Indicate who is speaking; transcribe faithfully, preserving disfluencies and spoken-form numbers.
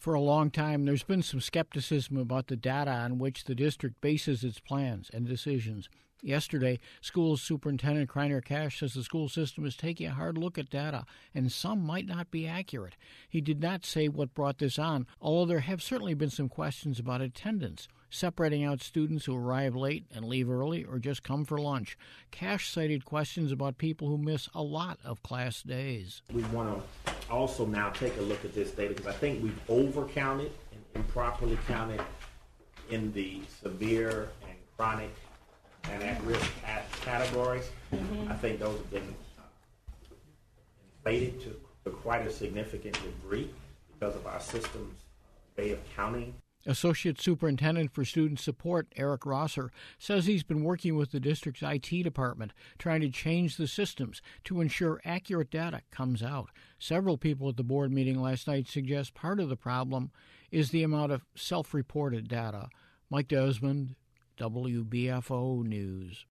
Speaker 1: For a long time, there's been some skepticism about the data on which the district bases its plans and decisions. Yesterday, school superintendent Kreiner Cash says the school system is taking a hard look at data, and some might not be accurate. He did not say what brought this on, although there have certainly been some questions about attendance, separating out students who arrive late and leave early or just come for lunch. Cash cited questions about people who miss a lot of class days.
Speaker 2: We want to also now take a look at this data because I think we've overcounted and improperly counted in the severe and chronic and at-risk categories. Mm-hmm. I think those have been uh, inflated to, to quite a significant degree because of our system's way of counting.
Speaker 1: Associate Superintendent for Student Support, Eric Rosser, says he's been working with the district's I T department, trying to change the systems to ensure accurate data comes out. Several people at the board meeting last night suggest part of the problem is the amount of self-reported data. Mike Desmond, W B F O News.